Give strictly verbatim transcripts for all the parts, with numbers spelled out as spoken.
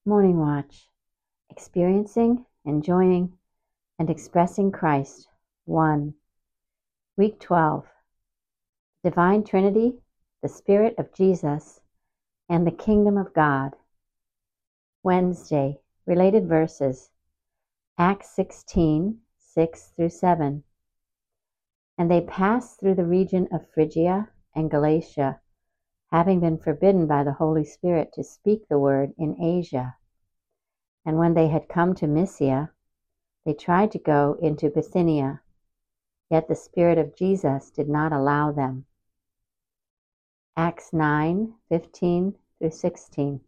Morning Watch. Experiencing, enjoying, and expressing Christ. one. Week twelve. Divine Trinity, the Spirit of Jesus, and the Kingdom of God. Wednesday. Related verses. Acts sixteen, six through seven. And they passed through the region of Phrygia and Galatia, having been forbidden by the Holy Spirit to speak the word in Asia. And when they had come to Mysia, they tried to go into Bithynia, yet the Spirit of Jesus did not allow them. Acts nine, fifteen through sixteen.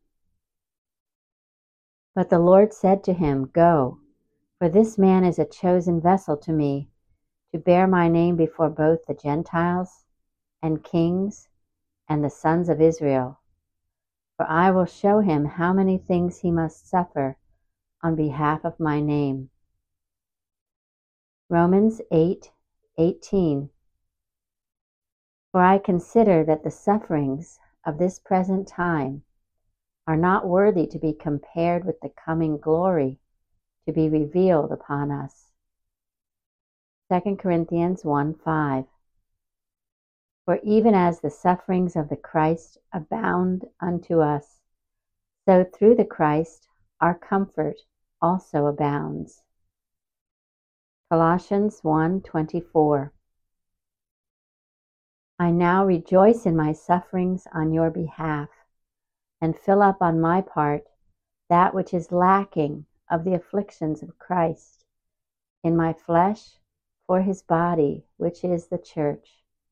But the Lord said to him, Go, for this man is a chosen vessel to me, to bear my name before both the Gentiles and kings and the sons of Israel. For I will show him how many things he must suffer on behalf of my name. Romans eight, eighteen. For I consider that the sufferings of this present time are not worthy to be compared with the coming glory to be revealed upon us. Second Corinthians one, five. For even as the sufferings of the Christ abound unto us, so through the Christ our comfort also abounds. Colossians one, twenty-four. I now rejoice in my sufferings on your behalf, and fill up on my part that which is lacking of the afflictions of Christ, in my flesh for his body, which is the church.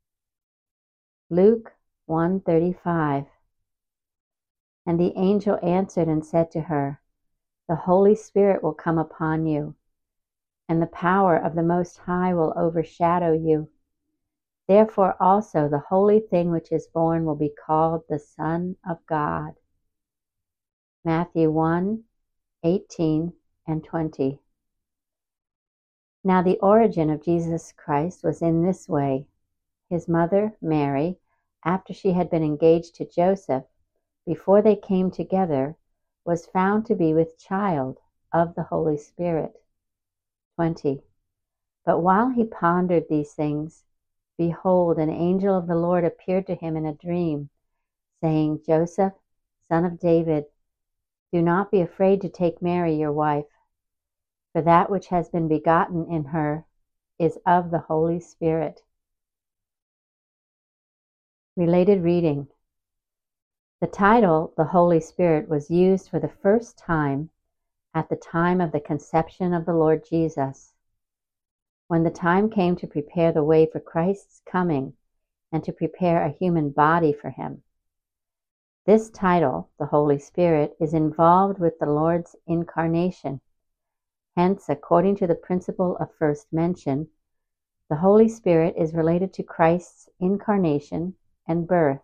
Luke one, thirty-five. And the angel answered and said to her, The Holy Spirit will come upon you, and the power of the Most High will overshadow you. Therefore also the holy thing which is born will be called the Son of God. Matthew one, eighteen and twenty. Now the origin of Jesus Christ was in this way. His mother, Mary, after she had been engaged to Joseph, before they came together, was found to be with child of the Holy Spirit. twenty. But while he pondered these things, behold, an angel of the Lord appeared to him in a dream, saying, Joseph, son of David, do not be afraid to take Mary your wife, for that which has been begotten in her is of the Holy Spirit. Related reading. The title, the Holy Spirit, was used for the first time at the time of the conception of the Lord Jesus, when the time came to prepare the way for Christ's coming and to prepare a human body for him. This title, the Holy Spirit, is involved with the Lord's incarnation. Hence, according to the principle of first mention, the Holy Spirit is related to Christ's incarnation and birth.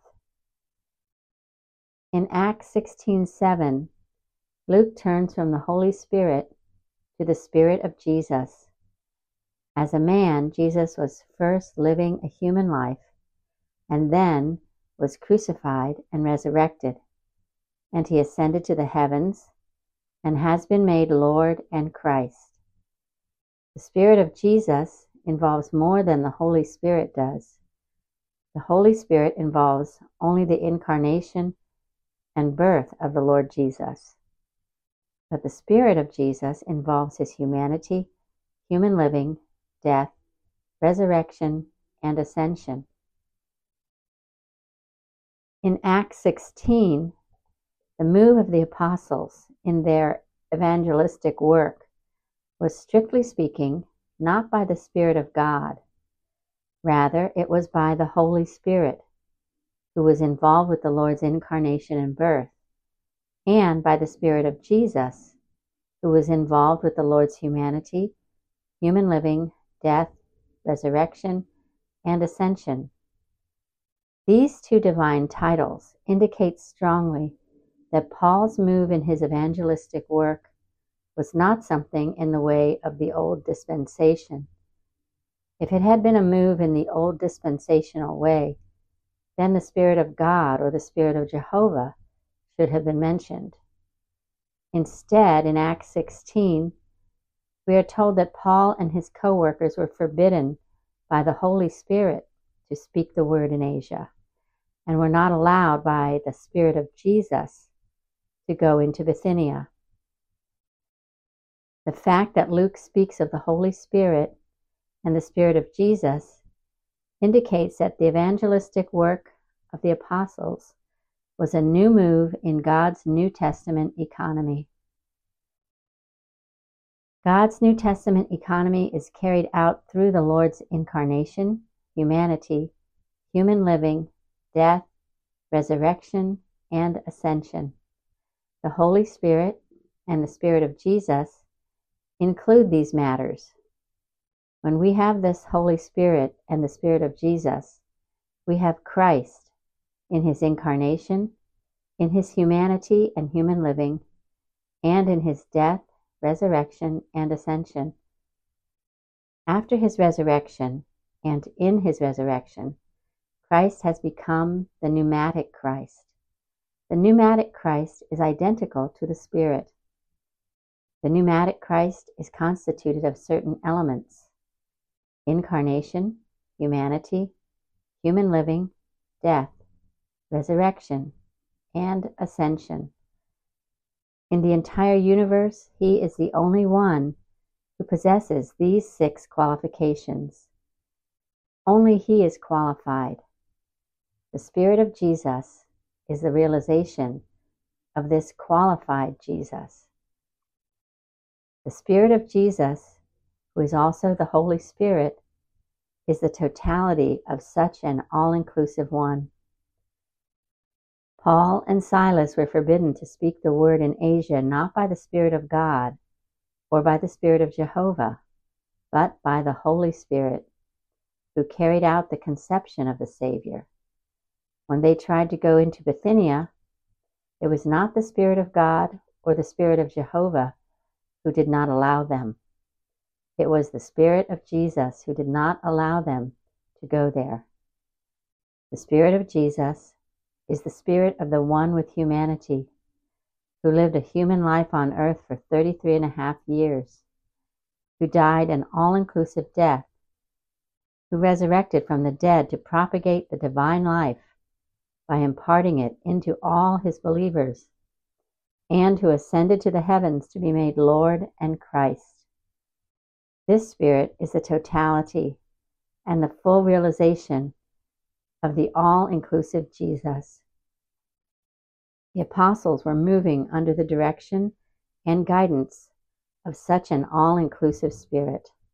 In Acts sixteen, seven, Luke turns from the Holy Spirit to the Spirit of Jesus. As a man, Jesus was first living a human life, and then was crucified and resurrected, and he ascended to the heavens, and has been made Lord and Christ. The Spirit of Jesus involves more than the Holy Spirit does. The Holy Spirit involves only the incarnation and birth of the Lord Jesus. But the Spirit of Jesus involves his humanity, human living, death, resurrection, and ascension. In Acts sixteen, the move of the apostles in their evangelistic work was, strictly speaking, not by the Spirit of God. Rather, it was by the Holy Spirit, who was involved with the Lord's incarnation and birth, and by the Spirit of Jesus, who was involved with the Lord's humanity, human living, death, resurrection, and ascension. These two divine titles indicate strongly that Paul's move in his evangelistic work was not something in the way of the old dispensation. If it had been a move in the old dispensational way, then the Spirit of God or the Spirit of Jehovah should have been mentioned. Instead, in Acts sixteen, we are told that Paul and his co-workers were forbidden by the Holy Spirit to speak the word in Asia, and were not allowed by the Spirit of Jesus to go into Bithynia. The fact that Luke speaks of the Holy Spirit and the Spirit of Jesus indicates that the evangelistic work of the apostles was a new move in God's New Testament economy. God's New Testament economy is carried out through the Lord's incarnation, humanity, human living, death, resurrection, and ascension. The Holy Spirit and the Spirit of Jesus include these matters. When we have this Holy Spirit and the Spirit of Jesus, we have Christ in his incarnation, in his humanity and human living, and in his death, resurrection, and ascension. After his resurrection and in his resurrection, Christ has become the pneumatic Christ. The pneumatic Christ is identical to the Spirit. The pneumatic Christ is constituted of certain elements: incarnation, humanity, human living, death, resurrection, and ascension. In the entire universe, he is the only one who possesses these six qualifications. Only he is qualified. The Spirit of Jesus is the realization of this qualified Jesus. The Spirit of Jesus, who is also the Holy Spirit, is the totality of such an all-inclusive one. Paul and Silas were forbidden to speak the word in Asia not by the Spirit of God or by the Spirit of Jehovah, but by the Holy Spirit, who carried out the conception of the Savior. When they tried to go into Bithynia, it was not the Spirit of God or the Spirit of Jehovah who did not allow them. It was the Spirit of Jesus who did not allow them to go there. The Spirit of Jesus is the Spirit of the one with humanity, who lived a human life on earth for thirty-three and a half years, who died an all-inclusive death, who resurrected from the dead to propagate the divine life by imparting it into all his believers, and who ascended to the heavens to be made Lord and Christ. This Spirit is the totality and the full realization of the all-inclusive Jesus. The apostles were moving under the direction and guidance of such an all-inclusive Spirit.